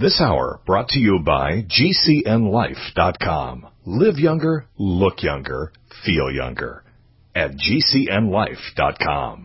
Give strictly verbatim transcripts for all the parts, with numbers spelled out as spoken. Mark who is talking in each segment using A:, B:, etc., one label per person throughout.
A: This hour brought to you by G C N life dot com. Live younger, look younger, feel younger at G C N life dot com.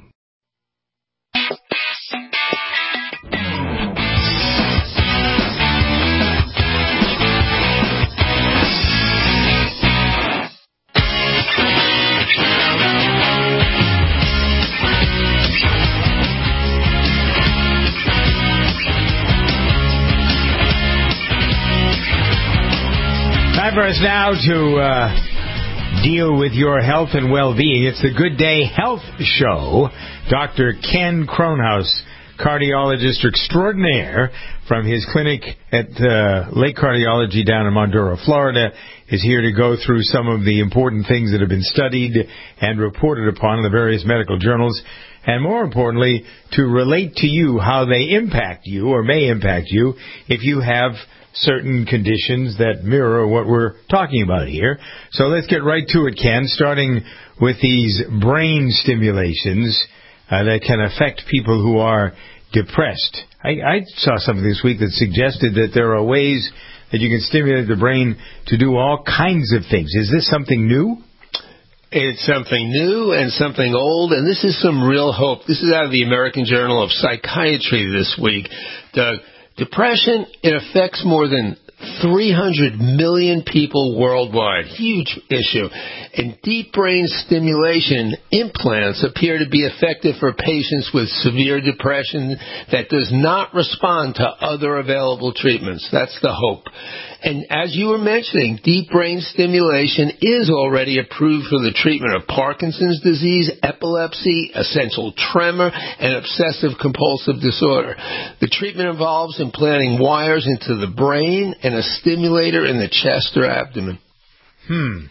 B: Time for us now to uh, deal with your health and well-being. It's the Good Day Health Show. Doctor Ken Kronhaus, cardiologist extraordinaire from his clinic at uh, Lake Cardiology down in Monduro, Florida, is here to go through some of the important things that have been studied and reported upon in the various medical journals, and more importantly, to relate to you how they impact you or may impact you if you have certain conditions that mirror what we're talking about here. So let's get right to it, Ken, starting with these brain stimulations uh, that can affect people who are depressed. I, I saw something this week that suggested that there are ways that you can stimulate the brain to do all kinds of things. Is this something new?
C: It's something new and something old, and this is some real hope. This is out of the American Journal of Psychiatry this week. Doug, depression, it affects more than three hundred million people worldwide. Huge issue. And deep brain stimulation implants appear to be effective for patients with severe depression that does not respond to other available treatments. That's the hope. And as you were mentioning, deep brain stimulation is already approved for the treatment of Parkinson's disease, epilepsy, essential tremor, and obsessive compulsive disorder. The treatment involves implanting wires into the brain and a stimulator in the chest or abdomen.
B: Hmm.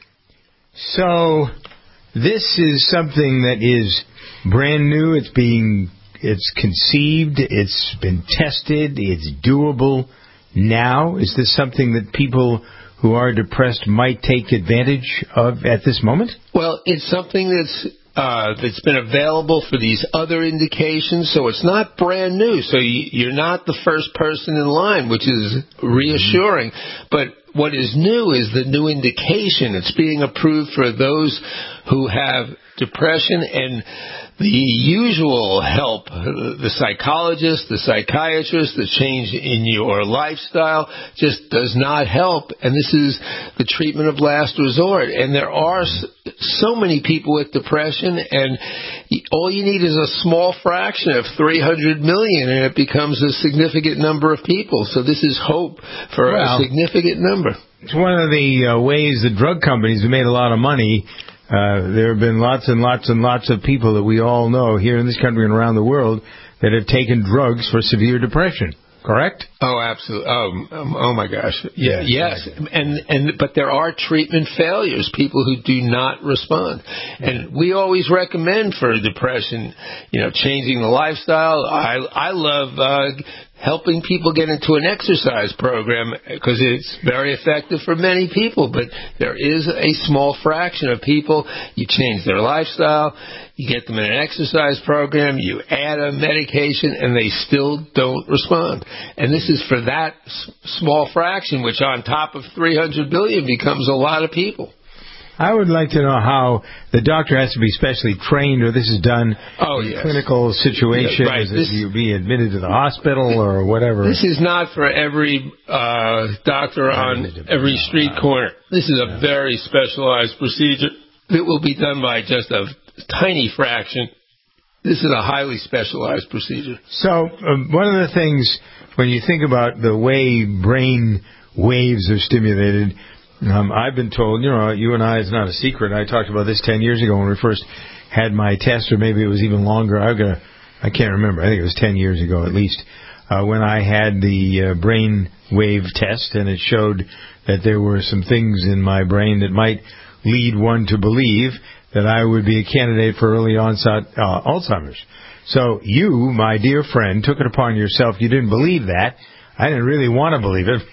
B: So this is something that is brand new. It's being, it's conceived. It's been tested. It's doable. Now, is this something that people who are depressed might take advantage of at this moment?
C: Well, it's something that's uh, that's been available for these other indications, so it's not brand new. So you, you're not the first person in line, which is reassuring. Mm-hmm. But what is new is the new indication. It's being approved for those who have depression, and the usual help, the psychologist, the psychiatrist, the change in your lifestyle just does not help. And this is the treatment of last resort. And there are so many people with depression, and all you need is a small fraction of three hundred million, and it becomes a significant number of people. So this is hope for well, a significant number.
B: It's one of the uh, ways the drug companies have made a lot of money. Uh, there have been lots and lots and lots of people that we all know here in this country and around the world that have taken drugs for severe depression. Correct?
C: Oh, absolutely. Oh, um, oh my gosh.
B: Yeah,
C: yes. And and but there are treatment failures, people who do not respond. And we always recommend for depression, you know, changing the lifestyle. I I love uh, helping people get into an exercise program because it's very effective for many people. But there is a small fraction of people, you change their lifestyle, you get them in an exercise program, you add a medication, and they still don't respond. And this is for that s- small fraction, which on top of three hundred billion becomes a lot of people.
B: I would like to know how the doctor has to be specially trained, or this is done
C: oh,
B: in
C: yes.
B: clinical situations.
C: Yeah, right.
B: This, you be admitted to the hospital or whatever.
C: This is not for every uh, doctor on every street corner. This is a very specialized procedure that will be done by just a tiny fraction. This is a highly specialized procedure.
B: So um, one of the things, when you think about the way brain waves are stimulated, Um, I've been told, you know, you and I, it's not a secret. I talked about this ten years ago when we first had my test, or maybe it was even longer. I've got, I can't remember. I think it was ten years ago at least, uh, when I had the uh, brain wave test, and it showed that there were some things in my brain that might lead one to believe that I would be a candidate for early onset uh, Alzheimer's. So you, my dear friend, took it upon yourself. You didn't believe that. I didn't really want to believe it,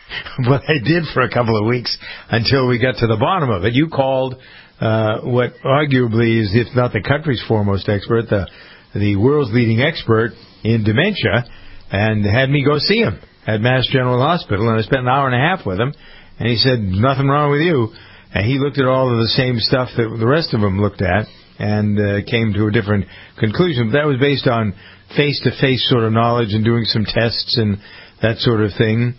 B: but I did for a couple of weeks until we got to the bottom of it. You called uh, what arguably is, if not the country's foremost expert, the the world's leading expert in dementia, and had me go see him. at Mass General Hospital, and I spent an hour and a half with him, and he said, nothing wrong with you. And he looked at all of the same stuff that the rest of them looked at and uh, came to a different conclusion. But that was based on face-to-face sort of knowledge and doing some tests and that sort of thing.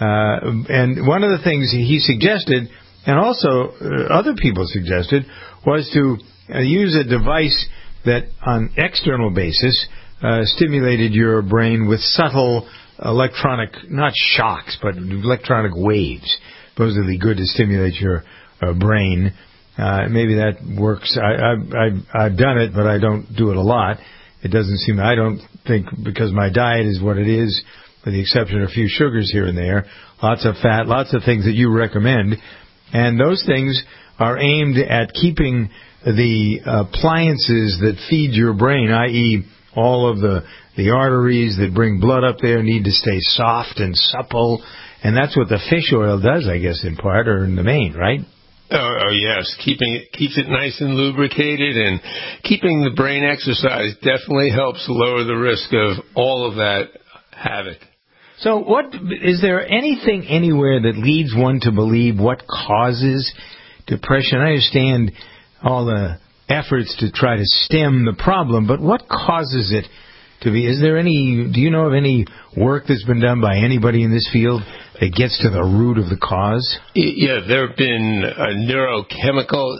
B: Uh, and one of the things he suggested, and also uh, other people suggested, was to uh, use a device that on external basis uh, stimulated your brain with subtle electronic, not shocks, but electronic waves. Supposedly good to stimulate your uh, brain. Uh, maybe that works. I, I, I, I've done it, but I don't do it a lot. It doesn't seem, I don't think, because my diet is what it is, with the exception of a few sugars here and there, lots of fat, lots of things that you recommend. And those things are aimed at keeping the appliances that feed your brain, that is all of the, the arteries that bring blood up there need to stay soft and supple. And that's what the fish oil does, I guess, in part, or in the main, right?
C: Oh, oh yes, keeping it keeps it nice and lubricated, and keeping the brain exercise definitely helps lower the risk of all of that havoc.
B: So what, is there anything anywhere that leads one to believe what causes depression? I understand all the efforts to try to stem the problem, but what causes it to be? Is there any, do you know of any work that's been done by anybody in this field that gets to the root of the cause?
C: Yeah, there have been uh, neurochemical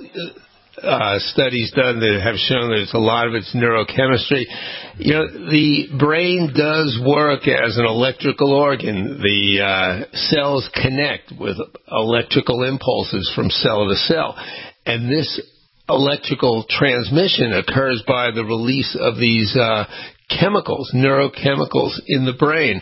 C: uh, studies done that have shown that it's a lot of it's neurochemistry. You know, the brain does work as an electrical organ. The uh, cells connect with electrical impulses from cell to cell. And this electrical transmission occurs by the release of these uh, chemicals, neurochemicals in the brain.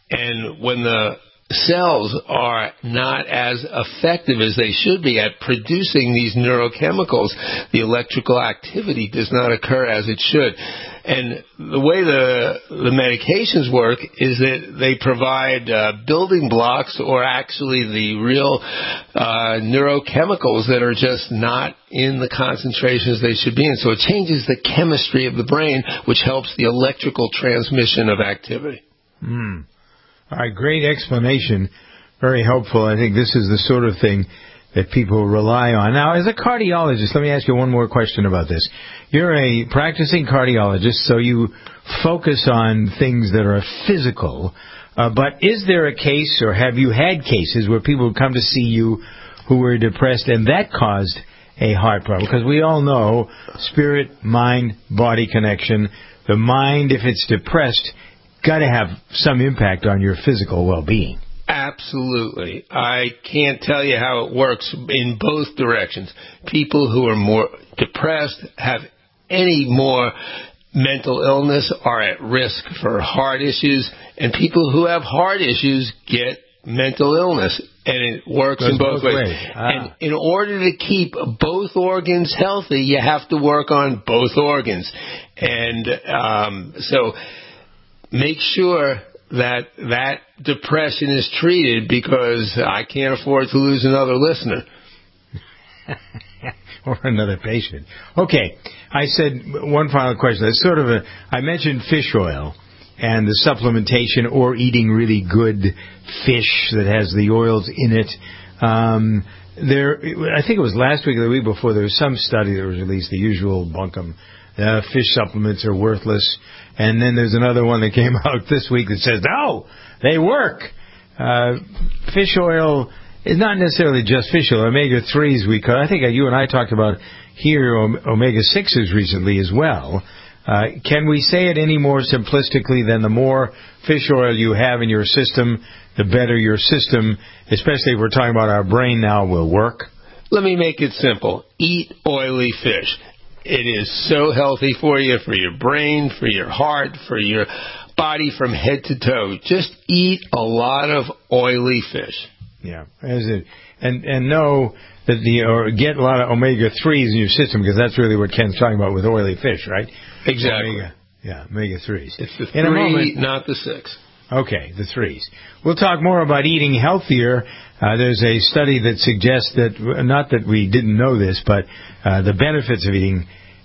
C: And when the cells are not as effective as they should be at producing these neurochemicals, the electrical activity does not occur as it should. And the way the the medications work is that they provide uh, building blocks, or actually the real uh, neurochemicals that are just not in the concentrations they should be in. So it changes the chemistry of the brain, which helps the electrical transmission of activity.
B: Hmm. All right, great explanation. Very helpful. I think this is the sort of thing that people rely on. Now, as a cardiologist, let me ask you one more question about this. You're a practicing cardiologist, so you focus on things that are physical. Uh, but is there a case, or have you had cases, where people come to see you who were depressed and that caused a heart problem? Because we all know spirit, mind, body connection. The mind, if it's depressed, got to have some impact on your physical well-being.
C: Absolutely. I can't tell you how it works in both directions. People who are more depressed, have any more mental illness, are at risk for heart issues, and people who have heart issues get mental illness, and it works
B: Goes
C: in both,
B: both
C: ways.
B: ways. Ah.
C: And in order to keep both organs healthy, you have to work on both organs. And um, so make sure that that depression is treated, because I can't afford to lose another listener.
B: Or another patient. Okay, I said one final question. It's sort of a, I mentioned fish oil and the supplementation or eating really good fish that has the oils in it. Um, there, I think it was last week or the week before, there was some study that was released, the usual bunkum. Uh, fish supplements are worthless. And then there's another one that came out this week that says, no, they work. Uh, fish oil is not necessarily just fish oil. omega threes, we could, I think you and I talked about here omega sixes recently as well. Uh, can we say it any more simplistically than the more fish oil you have in your system, the better your system, especially if we're talking about our brain now, will work?
C: Let me make it simple. Eat oily fish. It is so healthy for you, for your brain, for your heart, for your body from head to toe. Just eat a lot of oily fish.
B: Yeah, as it, and and know that the or get a lot of omega threes in your system, because that's really what Ken's talking about with oily fish, right?
C: Exactly.
B: Omega, yeah, omega threes.
C: It's the
B: in
C: three,
B: a moment,
C: not the six.
B: Okay, the threes. We'll talk more about eating healthier. Uh, there's a study that suggests that, not that we didn't know this, but uh, the benefits of eating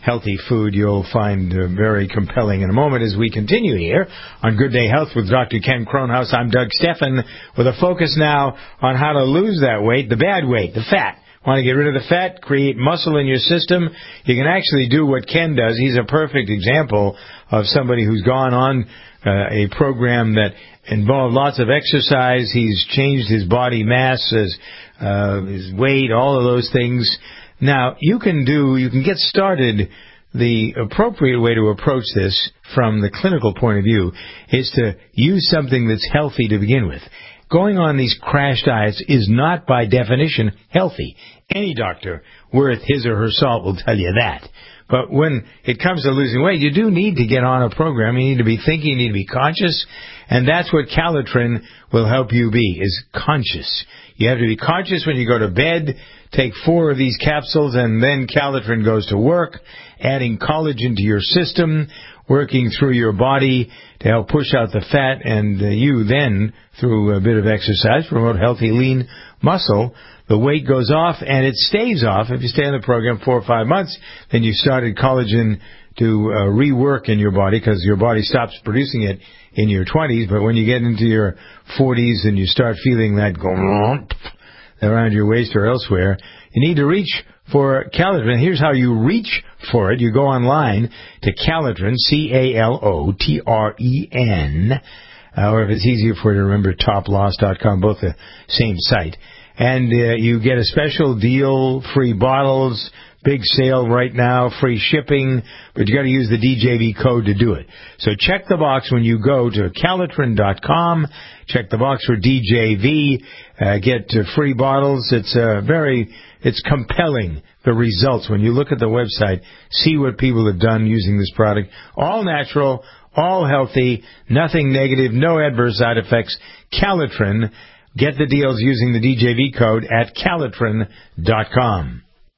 B: healthy food you'll find uh, very compelling in a moment as we continue here on Good Day Health with Doctor Ken Kronhaus. I'm Doug Steffen with a focus now on how to lose that weight, the bad weight, the fat. Want to get rid of the fat, create muscle in your system? You can actually do what Ken does. He's a perfect example of somebody who's gone on uh, a program that involved lots of exercise. He's changed his body mass, his, uh, his weight, all of those things. Now, you can do, you can get started. The appropriate way to approach this from the clinical point of view is to use something that's healthy to begin with. Going on these crash diets is not by definition healthy. Any doctor worth his or her salt will tell you that. But when it comes to losing weight, you do need to get on a program. You need to be thinking, you need to be conscious, and that's what Calitrin will help you be, is conscious. You have to be conscious when you go to bed. Take four of these capsules, and then Calitrin goes to work, adding collagen to your system, working through your body to help push out the fat, and uh, you then, through a bit of exercise, promote healthy, lean muscle. The weight goes off, and it stays off. If you stay on the program four or five months, then you started collagen to uh, rework in your body, because your body stops producing it in your twenties. But when you get into your forties and you start feeling that going around your waist or elsewhere, you need to reach for Calitrin. Here's how you reach for it. You go online to Calitrin, C A L O T R E N, uh, or if it's easier for you to remember, top loss dot com, both the same site. And uh, you get a special deal, free bottles, big sale right now, free shipping, but you got to use the D J V code to do it. So check the box when you go to Calitrin dot com. Check the box for D J V. Uh, get uh, free bottles. It's uh, very, it's compelling, the results. When you look at the website, see what people have done using this product. All natural, all healthy, nothing negative, no adverse side effects. Calitrin. Get the deals using the D J V code at Calitrin dot com.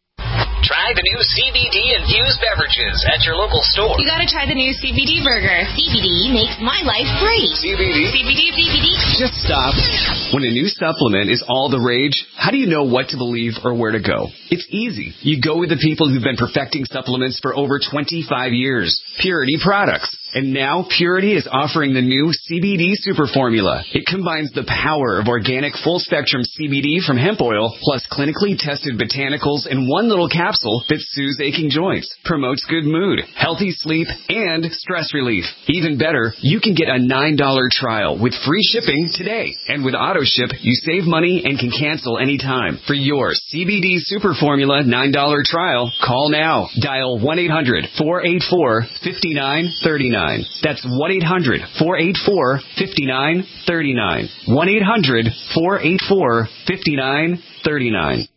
D: Try the new C B D-infused beverages at your local store.
E: You gotta try the new C B D burger. C B D makes my life great.
D: C B D?
E: C B D, C B D.
F: Just stop. When a new supplement is all the rage, how do you know what to believe or where to go? It's easy. You go with the people who've been perfecting supplements for over twenty-five years. Purity Products. And now Purity is offering the new C B D Super Formula. It combines the power of organic full-spectrum C B D from hemp oil plus clinically tested botanicals in one little capsule that soothes aching joints, promotes good mood, healthy sleep, and stress relief. Even better, you can get a nine dollar trial with free shipping today. And with AutoShip, you save money and can cancel anytime. For your C B D Super Formula nine dollar trial, call now. Dial one eight hundred four eight four five nine three nine. That's one eight hundred four eight four five nine three nine. one eight hundred four eight four five nine three nine.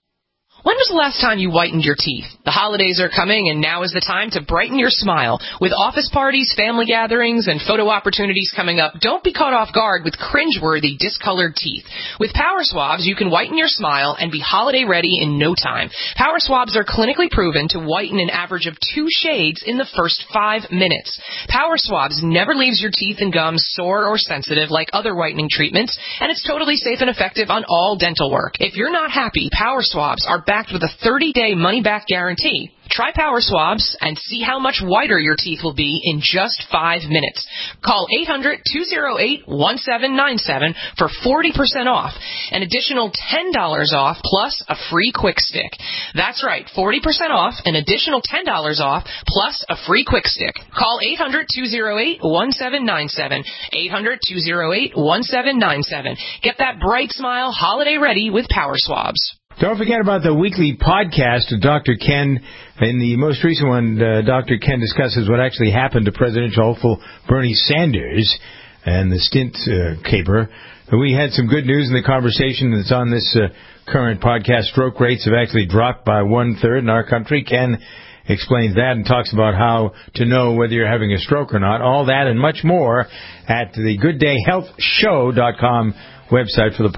G: When was the last time you whitened your teeth? The holidays are coming, and now is the time to brighten your smile. With office parties, family gatherings, and photo opportunities coming up, don't be caught off guard with cringeworthy, discolored teeth. With Power Swabs, you can whiten your smile and be holiday ready in no time. Power Swabs are clinically proven to whiten an average of two shades in the first five minutes. Power Swabs never leaves your teeth and gums sore or sensitive like other whitening treatments, and it's totally safe and effective on all dental work. If you're not happy, Power Swabs are backed with a thirty day money-back guarantee. Try Power Swabs and see how much whiter your teeth will be in just five minutes. Call eight hundred two oh eight one seven nine seven for forty percent off. An additional ten dollars off plus a free quick stick. That's right, forty percent off, an additional ten dollars off plus a free quick stick. Call eight hundred two oh eight one seven nine seven. eight hundred two oh eight one seven nine seven. Get that bright smile holiday ready with Power Swabs.
B: Don't forget about the weekly podcast of Doctor Ken. In the most recent one, uh, Doctor Ken discusses what actually happened to presidential hopeful Bernie Sanders and the stint uh, caper. We had some good news in the conversation that's on this uh, current podcast. Stroke rates have actually dropped by one-third in our country. Ken explains that and talks about how to know whether you're having a stroke or not. All that and much more at the good day health show dot com website for the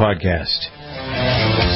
B: podcast.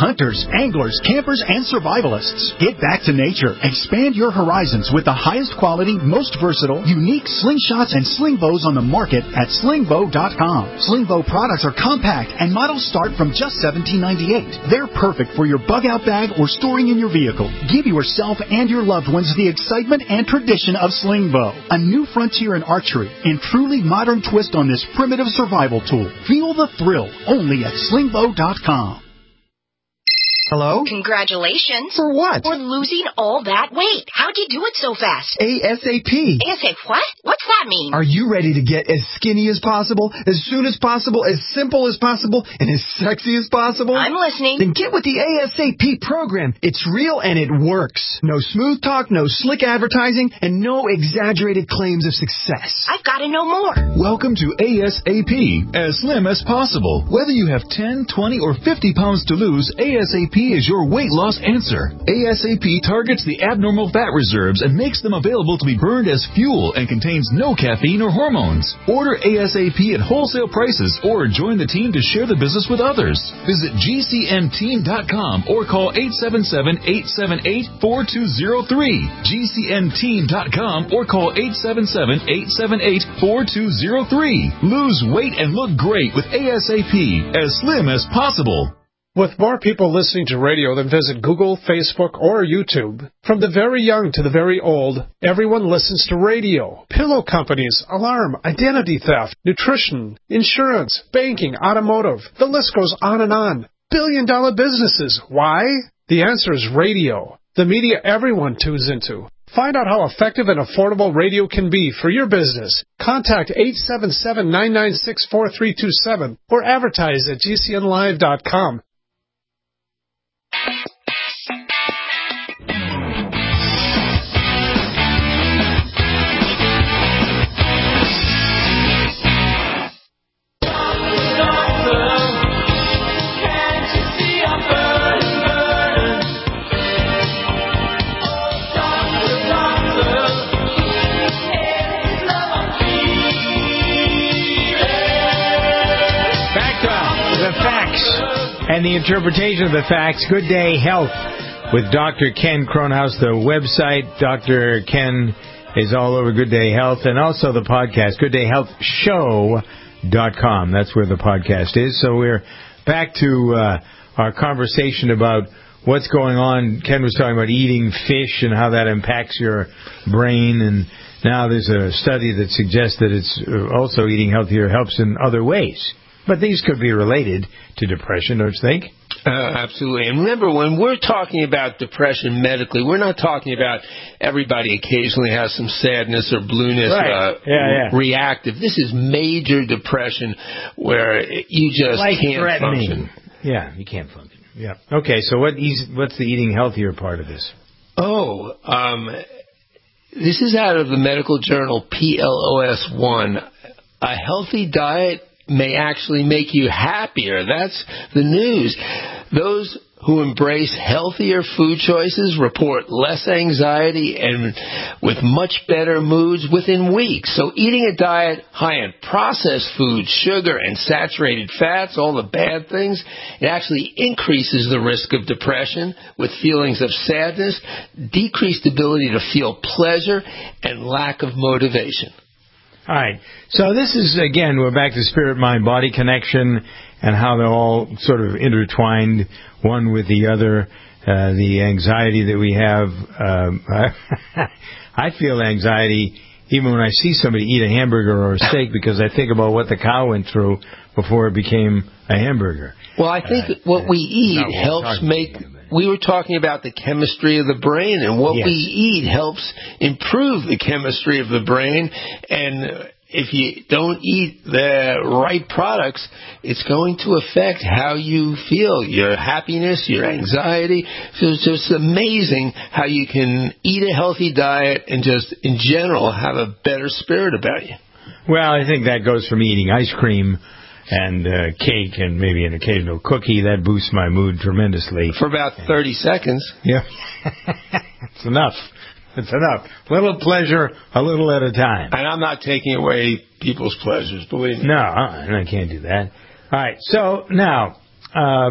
H: hunters, anglers, campers, and survivalists. Get back to nature. Expand your horizons with the highest quality, most versatile, unique slingshots and sling bows on the market at sling bow dot com. Sling bow products are compact and models start from just seventeen ninety-eight. They're perfect for your bug-out bag or storing in your vehicle. Give yourself and your loved ones the excitement and tradition of sling bow, a new frontier in archery and truly modern twist on this primitive survival tool. Feel the thrill only at sling bow dot com.
I: Hello?
E: Congratulations.
I: For what?
E: For losing all that weight. How'd you do it so fast?
I: ASAP.
E: ASAP what? What's that mean?
I: Are you ready to get as skinny as possible, as soon as possible, as simple as possible, and as sexy as possible?
E: I'm listening.
I: Then get with the ASAP program. It's real and it works. No smooth talk, no slick advertising, and no exaggerated claims of success.
E: I've got to know more.
J: Welcome to ASAP, as slim as possible. Whether you have ten, twenty, or fifty pounds to lose, ASAP is your weight loss answer. ASAP targets the abnormal fat reserves and makes them available to be burned as fuel and contains no caffeine or hormones. Order ASAP at wholesale prices or join the team to share the business with others. Visit G C N team dot com or call eight seven seven, eight seven eight, four two zero three. G C N team dot com or call eight seven seven, eight seven eight, four two zero three. Lose weight and look great with ASAP, as slim as possible.
K: With more people listening to radio than visit Google, Facebook, or YouTube, from the very young to the very old, everyone listens to radio. Pillow companies, alarm, identity theft, nutrition, insurance, banking, automotive. The list goes on and on. Billion-dollar businesses. Why? The answer is radio. The media everyone tunes into. Find out how effective and affordable radio can be for your business. Contact eight seven seven, nine nine six, four three two seven or advertise at G C N live dot com.
B: And the interpretation of the facts. Good Day Health with Doctor Ken Kronhaus. The website, Doctor Ken, is all over Good Day Health. And also the podcast, good day health show dot com. That's where the podcast is. So we're back to uh, our conversation about what's going on. Ken was talking about eating fish and how that impacts your brain. And now there's a study that suggests that it's also eating healthier helps in other ways. But these could be related to depression, don't you think?
C: Uh, absolutely. And remember, when we're talking about depression medically, we're not talking about everybody occasionally has some sadness or blueness
B: right.
C: uh,
B: yeah, yeah.
C: reactive. This is major depression where you just
B: Life
C: can't
B: threatening.
C: function.
B: Yeah, you can't function. Yeah. Okay, so what is, what's the eating healthier part of this?
C: Oh, um, this is out of the medical journal P L O S one. A healthy diet may actually make you happier. That's the news. Those who embrace healthier food choices report less anxiety and with much better moods within weeks. So eating a diet high in processed foods, sugar, and saturated fats, all the bad things, it actually increases the risk of depression with feelings of sadness, decreased ability to feel pleasure, and lack of motivation.
B: All right. So this is, again, we're back to spirit, mind, body connection and how they're all sort of intertwined, one with the other. Uh, the anxiety that we have. Um, I feel anxiety even when I see somebody eat a hamburger or a steak because I think about what the cow went through before it became a hamburger.
C: Well, I think uh, what we eat helps make... We were talking about the chemistry of the brain, and what
B: yes.
C: we eat helps improve the chemistry of the brain. And if you don't eat the right products, it's going to affect how you feel, your happiness, your anxiety. So it's just amazing how you can eat a healthy diet and just, in general, have a better spirit about you.
B: Well, I think that goes from eating ice cream and uh, cake and maybe an occasional cookie. That boosts my mood tremendously.
C: For about thirty seconds.
B: Yeah. It's enough. It's enough. Little pleasure, a little at a time.
C: And I'm not taking away people's pleasures, believe me.
B: No, I can't do that. All right. So now, um,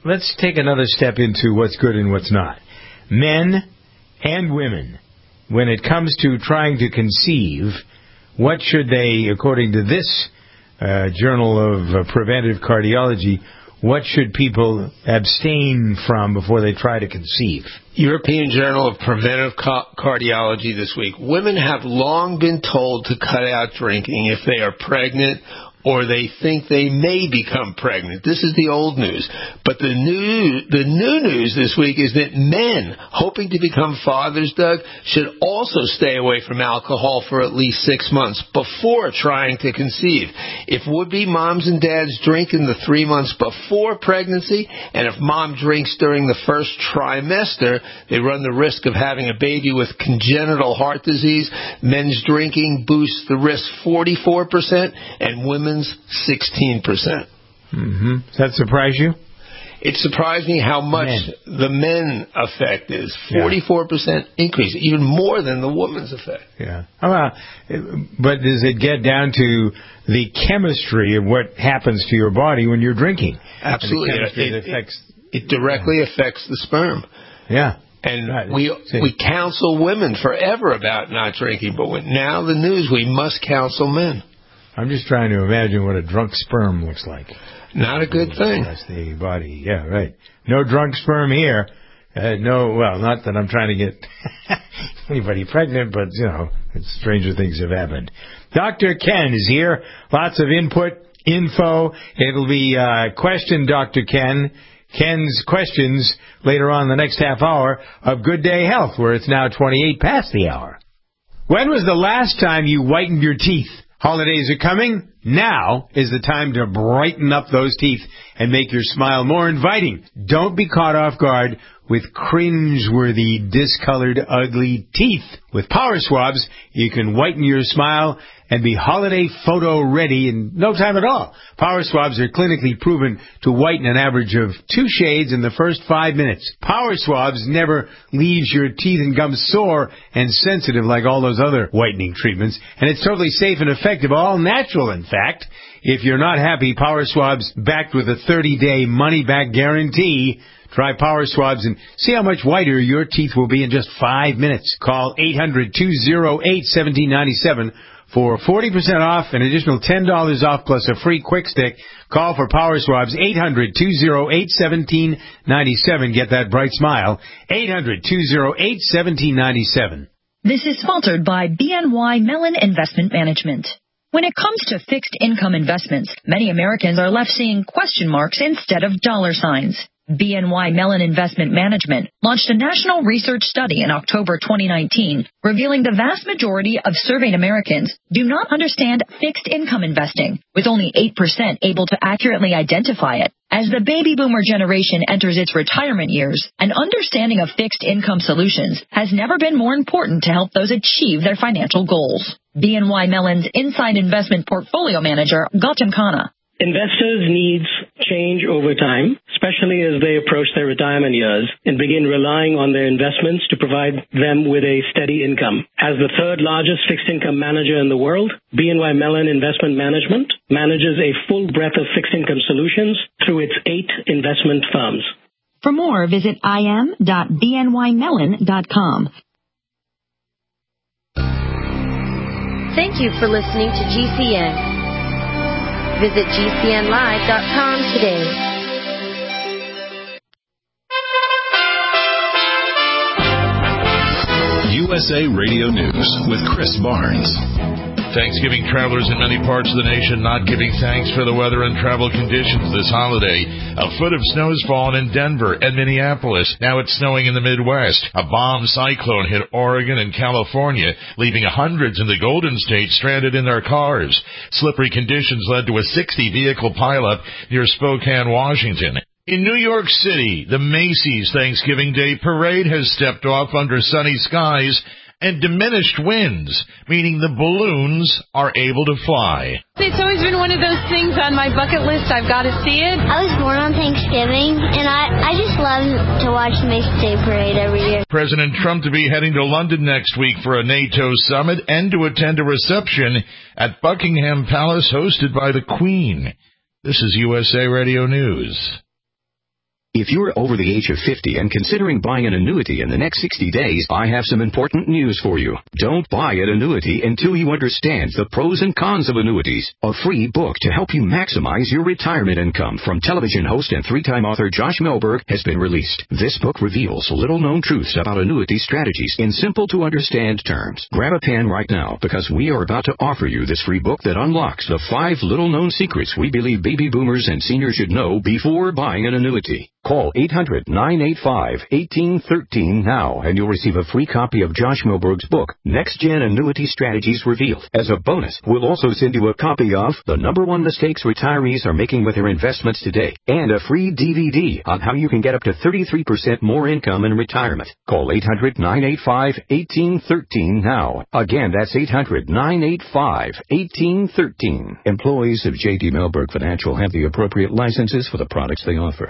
B: let's take another step into what's good and what's not. Men and women, when it comes to trying to conceive, what should they, according to this uh, Journal of uh, Preventive Cardiology, what should people abstain from before they try to conceive?
C: European Journal of Preventive Ca- Cardiology this week. Women have long been told to cut out drinking if they are pregnant or they think they may become pregnant. This is the old news. But the new the new news this week is that men hoping to become fathers, Doug, should also stay away from alcohol for at least six months before trying to conceive. If would-be moms and dads drink in the three months before pregnancy, and if mom drinks during the first trimester, they run the risk of having a baby with congenital heart disease. Men's drinking boosts the risk forty-four percent, and women's sixteen percent.
B: Mm-hmm. Does that surprise you?
C: It surprised me how much men. the men effect is. forty-four percent yeah. increase, even more than the woman's effect.
B: Yeah. Well, but does it get down to the chemistry of what happens to your body when you're drinking?
C: Absolutely.
B: It,
C: it,
B: affects,
C: it, it directly
B: yeah.
C: affects the sperm.
B: Yeah.
C: And
B: right.
C: we we counsel women forever about not drinking, but when, now the news, we must counsel men.
B: I'm just trying to imagine what a drunk sperm looks like.
C: Not a good thing.
B: That's the body. Yeah, right. No drunk sperm here. Uh, no, well, not that I'm trying to get anybody pregnant, but, you know, stranger things have happened. Doctor Ken is here. Lots of input, info. It'll be uh, question Doctor Ken. Ken's questions later on in the next half hour of Good Day Health, where it's now twenty-eight past the hour. When was the last time you whitened your teeth? Holidays are coming. Now is the time to brighten up those teeth and make your smile more inviting. Don't be caught off guard with cringe-worthy, discolored, ugly teeth. With Power Swabs, you can whiten your smile and be holiday photo ready in no time at all. Power Swabs are clinically proven to whiten an average of two shades in the first five minutes. Power Swabs never leaves your teeth and gums sore and sensitive like all those other whitening treatments. And it's totally safe and effective, all natural, in fact. If you're not happy, Power Swabs backed with a thirty-day money-back guarantee. Try Power Swabs and see how much whiter your teeth will be in just five minutes. Call eight hundred, two oh eight, one seven nine seven for forty percent off, an additional ten dollars off plus a free quick stick. Call for Power Swabs, eight hundred, two oh eight, one seven nine seven. Get that bright smile, eight hundred, two oh eight, one seven nine seven.
L: This is sponsored by B N Y Mellon Investment Management. When it comes to fixed income investments, many Americans are left seeing question marks instead of dollar signs. B N Y Mellon Investment Management launched a national research study in October twenty nineteen, revealing the vast majority of surveyed Americans do not understand fixed income investing, with only eight percent able to accurately identify it. As the baby boomer generation enters its retirement years, an understanding of fixed income solutions has never been more important to help those achieve their financial goals. B N Y Mellon's Inside Investment Portfolio Manager, Gautam Khanna.
M: Investors' needs change over time, especially as they approach their retirement years and begin relying on their investments to provide them with a steady income. As the third largest fixed income manager in the world, B N Y Mellon Investment Management manages a full breadth of fixed income solutions through its eight investment firms.
L: For more, visit I M dot B N Y mellon dot com.
N: Thank you for listening to G C N. Visit G C N live dot com today.
A: U S A Radio News with Chris Barnes.
O: Thanksgiving travelers in many parts of the nation not giving thanks for the weather and travel conditions this holiday. A foot of snow has fallen in Denver and Minneapolis. Now it's snowing in the Midwest. A bomb cyclone hit Oregon and California, leaving hundreds in the Golden State stranded in their cars. Slippery conditions led to a sixty vehicle pileup near Spokane, Washington. In New York City, the Macy's Thanksgiving Day Parade has stepped off under sunny skies and diminished winds, meaning the balloons are able to fly.
P: It's always been one of those things on my bucket list. I've got to see it.
Q: I was born on Thanksgiving, and I, I just love to watch the Macy's Day Parade every year.
O: President Trump to be heading to London next week for a NATO summit and to attend a reception at Buckingham Palace hosted by the Queen. This is U S A Radio News.
R: If you're over the age of fifty and considering buying an annuity in the next sixty days, I have some important news for you. Don't buy an annuity until you understand the pros and cons of annuities. A free book to help you maximize your retirement income from television host and three-time author Josh Melberg has been released. This book reveals little-known truths about annuity strategies in simple-to-understand terms. Grab a pen right now because we are about to offer you this free book that unlocks the five little-known secrets we believe baby boomers and seniors should know before buying an annuity. Call eight hundred, nine eight five, one eight one three now and you'll receive a free copy of Josh Melberg's book, Next Gen Annuity Strategies Revealed. As a bonus, we'll also send you a copy of The Number One Mistakes Retirees Are Making with Their Investments Today and a free D V D on how you can get up to thirty-three percent more income in retirement. Call eight hundred, nine eight five, one eight one three now. Again, that's eight hundred, nine eight five, one eight one three. Employees of J D Melberg Financial have the appropriate licenses for the products they offer.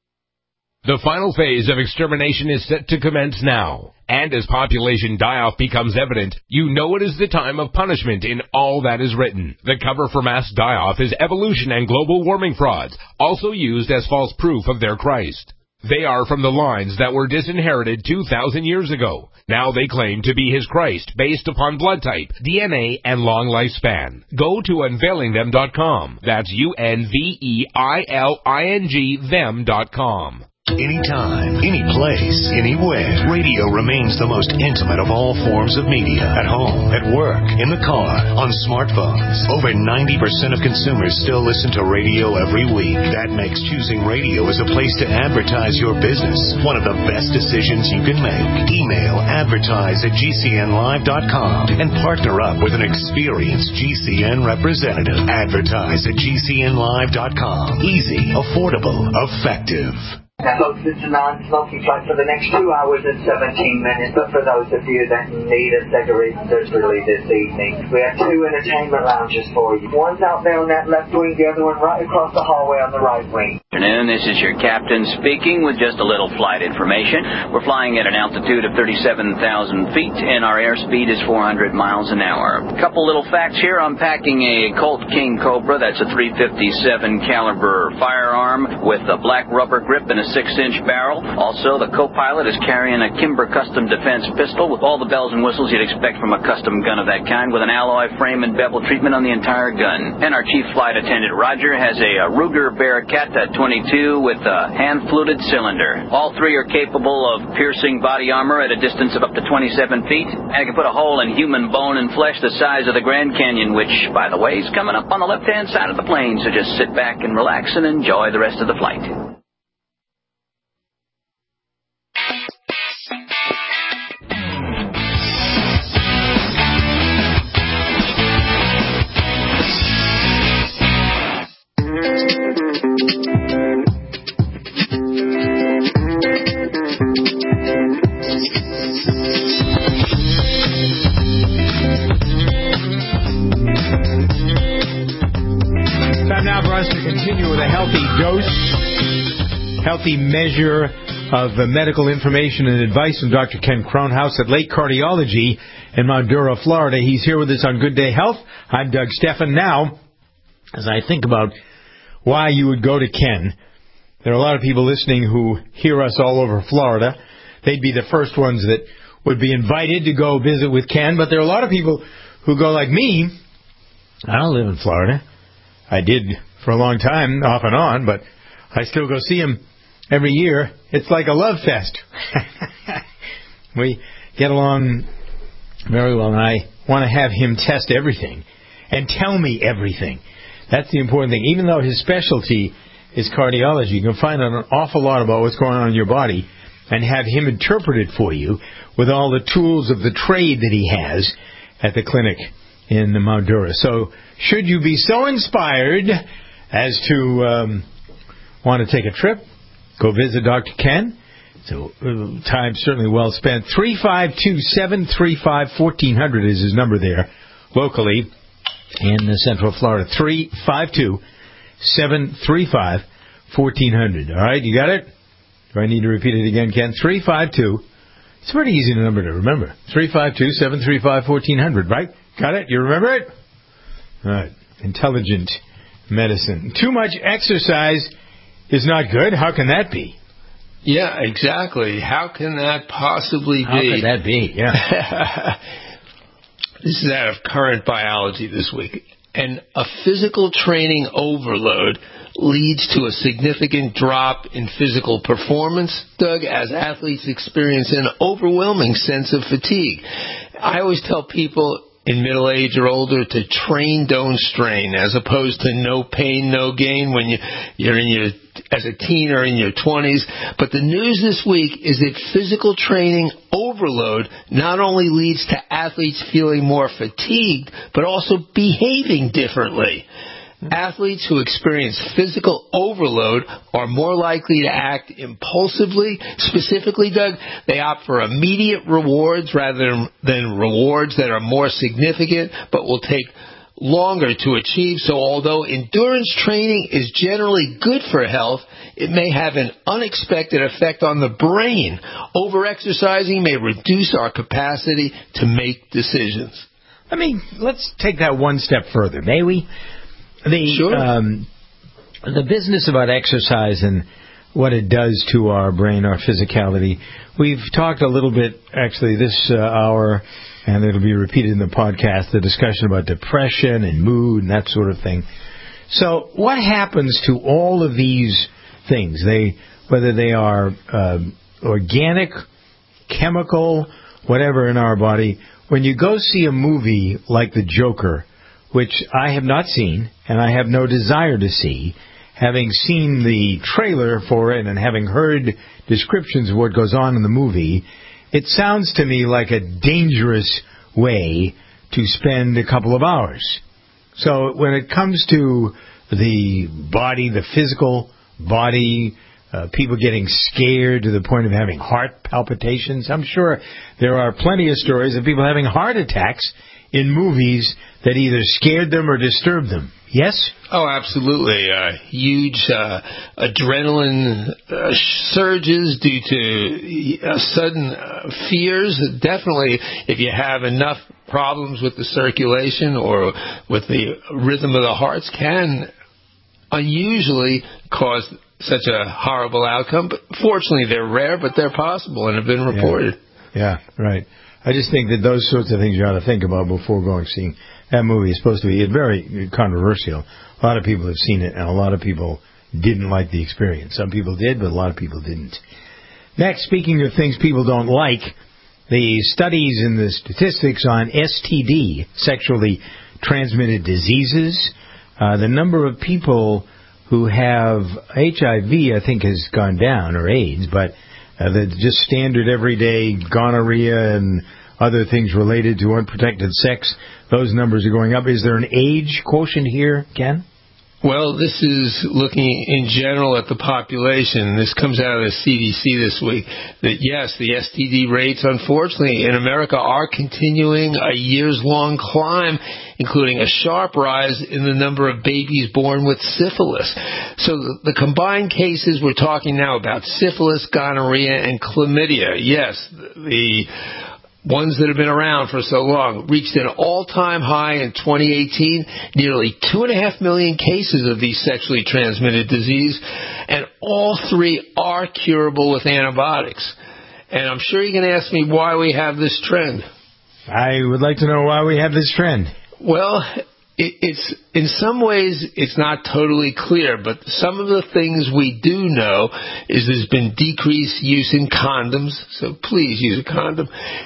S: The final phase of extermination is set to commence now. And as population die-off becomes evident, you know it is the time of punishment in all that is written. The cover for mass die-off is evolution and global warming frauds, also used as false proof of their Christ. They are from the lines that were disinherited two thousand years ago. Now they claim to be his Christ based upon blood type, D N A, and long lifespan. Go to unveiling them dot com. That's U N V E I L I N G them dot com.
T: Anytime, any place, anywhere, radio remains the most intimate of all forms of media. At home, at work, in the car, on smartphones. Over ninety percent of consumers still listen to radio every week. That makes choosing radio as a place to advertise your business one of the best decisions you can make. Email advertise at G C N live dot com and partner up with an experienced G C N representative. Advertise at G C N live dot com. Easy, affordable, effective.
U: Now, folks, it's a non-smoking flight for the next two hours and seventeen minutes, but for those of you that need a cigarette early this evening, we have two entertainment lounges for you. One's out there on that left wing, the other one right across the hallway on the right wing.
V: Good afternoon, this is your captain speaking with just a little flight information. We're flying at an altitude of thirty-seven thousand feet, and our airspeed is four hundred miles an hour. A couple little facts here. I'm packing a Colt King Cobra, that's a three fifty-seven caliber firearm with a black rubber grip and a six-inch barrel. Also, the co-pilot is carrying a Kimber Custom Defense pistol with all the bells and whistles you'd expect from a custom gun of that kind, with an alloy frame and bevel treatment on the entire gun. And our chief flight attendant, Roger, has a, a Ruger Bearcat twenty-two with a hand-fluted cylinder. All three are capable of piercing body armor at a distance of up to twenty-seven feet, and it can put a hole in human bone and flesh the size of the Grand Canyon, which, by the way, is coming up on the left-hand side of the plane, so just sit back and relax and enjoy the rest of the flight.
B: Time now for us to continue with a healthy dose, healthy measure of uh, medical information and advice from Doctor Ken Kronhaus at Lake Cardiology in Madura, Florida. He's here with us on Good Day Health. I'm Doug Stephan. Now, as I think about why you would go to Ken, there are a lot of people listening who hear us all over Florida. They'd be the first ones that would be invited to go visit with Ken, but there are a lot of people who go like me. I don't live in Florida. I did for a long time, off and on, but I still go see him every year. It's like a love fest. We get along very well, and I want to have him test everything and tell me everything. That's the important thing. Even though his specialty is cardiology, you can find out an awful lot about what's going on in your body and have him interpret it for you with all the tools of the trade that he has at the clinic in Madura. So should you be so inspired as to um, want to take a trip, go visit Doctor Ken. So uh, time certainly well spent. three five two, seven three five, one four zero zero is his number there locally in uh, Central Florida. three five two, seven three five, one four zero zero. All right, you got it? Do I need to repeat it again, Ken? three five two. It's a pretty easy number to remember. three five two, seven three five, one four zero zero, right? Got it? You remember it? All right. Intelligent medicine. Too much exercise is not good. How can that be?
C: Yeah, exactly. How can that possibly
B: How
C: be?
B: How could that be? Yeah.
C: This is out of Current Biology this week. And a physical training overload leads to a significant drop in physical performance, Doug, as athletes experience an overwhelming sense of fatigue. I always tell people in middle age or older to train, don't strain, as opposed to no pain, no gain when you, you're in your, as a teen or in your twenties. But the news this week is that physical training overload not only leads to athletes feeling more fatigued, but also behaving differently. Athletes who experience physical overload are more likely to act impulsively. Specifically, Doug, they opt for immediate rewards rather than rewards that are more significant but will take longer to achieve. So although endurance training is generally good for health, it may have an unexpected effect on the brain. Overexercising may reduce our capacity to make decisions.
B: I mean, let's take that one step further, may we? The
C: sure.
B: um, the business about exercise and what it does to our brain, our physicality. We've talked a little bit, actually, this uh, hour, and it'll be repeated in the podcast, the discussion about depression and mood and that sort of thing. So what happens to all of these things, They, whether they are uh, organic, chemical, whatever in our body, when you go see a movie like The Joker, which I have not seen, and I have no desire to see, having seen the trailer for it and having heard descriptions of what goes on in the movie, it sounds to me like a dangerous way to spend a couple of hours. So when it comes to the body, the physical body, uh, people getting scared to the point of having heart palpitations, I'm sure there are plenty of stories of people having heart attacks in movies that either scared them or disturbed them. Yes?
C: Oh, absolutely. Uh, huge uh, adrenaline uh, surges due to uh, sudden uh, fears. Definitely, if you have enough problems with the circulation or with the rhythm of the hearts, can unusually cause such a horrible outcome. But fortunately, they're rare, but they're possible and have been reported.
B: Yeah, yeah, right. I just think that those sorts of things you ought to think about before going seeing that movie. Is supposed to be very controversial. A lot of people have seen it, and a lot of people didn't like the experience. Some people did, but a lot of people didn't. Next, speaking of things people don't like, the studies and the statistics on S T D, sexually transmitted diseases, uh, the number of people who have H I V, I think, has gone down, or AIDS, but Uh, the just standard everyday gonorrhea and other things related to unprotected sex, those numbers are going up. Is there an age quotient here, Ken?
C: Well, this is looking in general at the population. This comes out of the C D C this week. That yes, the S T D rates, unfortunately, in America are continuing a years-long climb, including a sharp rise in the number of babies born with syphilis. So the, the combined cases, we're talking now about syphilis, gonorrhea, and chlamydia. Yes, the ones that have been around for so long, reached an all-time high in twenty eighteen, nearly two and a half million cases of these sexually transmitted disease, and all three are curable with antibiotics. And I'm sure you're going to ask me why we have this trend.
B: I would like to know why we have this trend.
C: Well, it, it's in some ways it's not totally clear, but some of the things we do know is there's been decreased use in condoms, so please use a condom.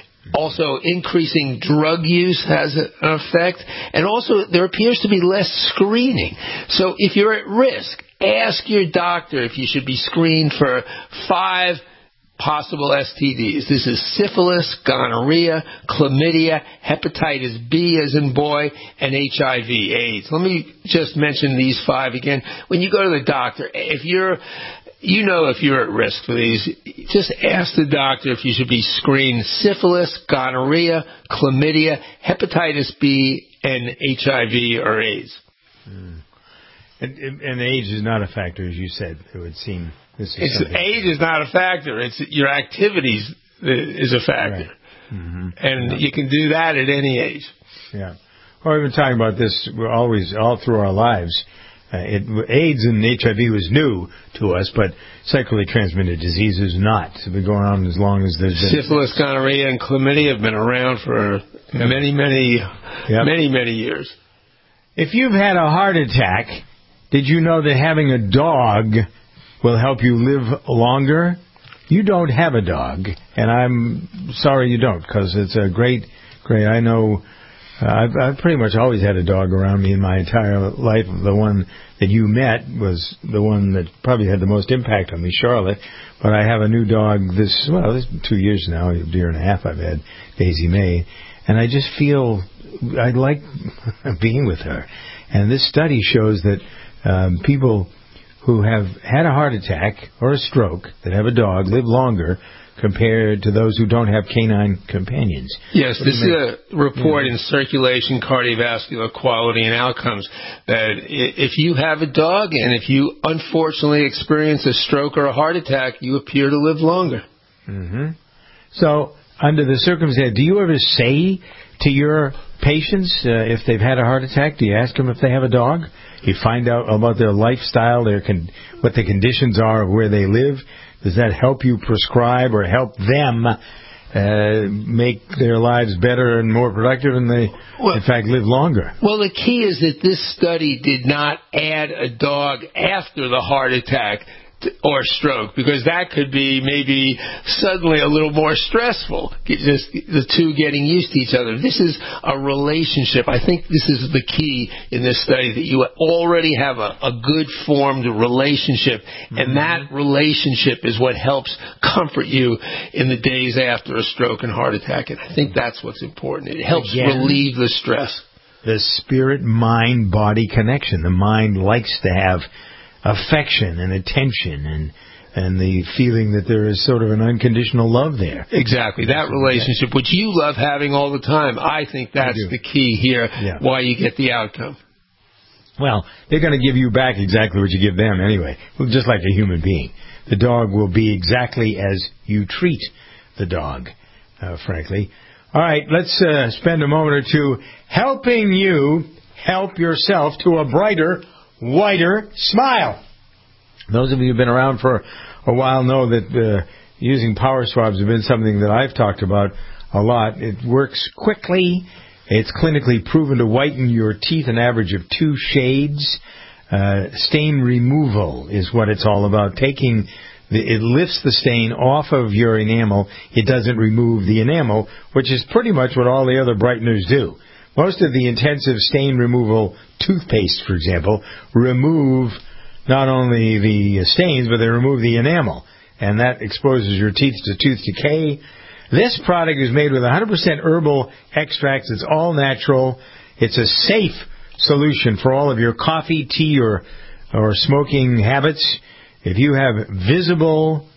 C: Also, increasing drug use has an effect. And also, there appears to be less screening. So if you're at risk, ask your doctor if you should be screened for five possible S T Ds. This is syphilis, gonorrhea, chlamydia, hepatitis B as in boy, and H I V, AIDS. Let me just mention these five again. When you go to the doctor, if you're You know if you're at risk for these, just ask the doctor if you should be screened syphilis, gonorrhea, chlamydia, hepatitis B, and H I V or AIDS.
B: Mm. And, and age is not a factor, as you said. It would seem this is
C: it's, age is not a factor. It's your activities is a factor.
B: Right. Mm-hmm.
C: And
B: yeah.
C: you can do that at any age.
B: Yeah. Well, we've been talking about this we're always all through our lives. Uh, it, AIDS and H I V was new to us, but sexually transmitted diseases not. It's been going on as long as there's been...
C: Syphilis, gonorrhea, and chlamydia have been around for yep. many, many, yep. many, many years.
B: If you've had a heart attack, did you know that having a dog will help you live longer? You don't have a dog, and I'm sorry you don't, because it's a great, great... I know... Uh, I've, I've pretty much always had a dog around me in my entire life. The one that you met was the one that probably had the most impact on me, Charlotte. But I have a new dog this, well, this is two years now, a year and a half I've had, Daisy May. And I just feel I like being with her. And this study shows that um, people who have had a heart attack or a stroke that have a dog live longer compared to those who don't have canine companions.
C: Yes, this is a report in Circulation, Cardiovascular Quality and Outcomes that if you have a dog and if you unfortunately experience a stroke or a heart attack, you appear to live longer.
B: Mm-hmm. So, under the circumstance, do you ever say to your patients uh, if they've had a heart attack, do you ask them if they have a dog? You find out about their lifestyle, their con- what the conditions are of where they live. Does that help you prescribe or help them uh, make their lives better and more productive and they, well, in fact, live longer?
C: Well, the key is that this study did not add a dog after the heart attack or stroke, because that could be maybe suddenly a little more stressful, just the two getting used to each other. This is a relationship. I think this is the key in this study, that you already have a, a good formed relationship, mm-hmm. and that relationship is what helps comfort you in the days after a stroke and heart attack, and I think that's what's important. It helps Again, relieve the stress.
B: The spirit-mind-body connection. The mind likes to have affection and attention and and the feeling that there is sort of an unconditional love there.
C: Exactly. That relationship, which you love having all the time, I think that's the key here, yeah. why you get the outcome.
B: Well, they're going to give you back exactly what you give them anyway, just like a human being. The dog will be exactly as you treat the dog, uh, frankly. All right, let's uh, spend a moment or two helping you help yourself to a brighter, whiter smile. Those of you who've been around for a while know that uh, using power swabs has been something that I've talked about a lot. It works quickly. It's clinically proven to whiten your teeth an average of two shades. Uh, stain removal is what it's all about. Taking the, it lifts the stain off of your enamel. It doesn't remove the enamel, which is pretty much what all the other brighteners do. Most of the intensive stain removal toothpaste, for example, remove not only the stains, but they remove the enamel. And that exposes your teeth to tooth decay. This product is made with one hundred percent herbal extracts. It's all natural. It's a safe solution for all of your coffee, tea, or, or smoking habits. If you have visible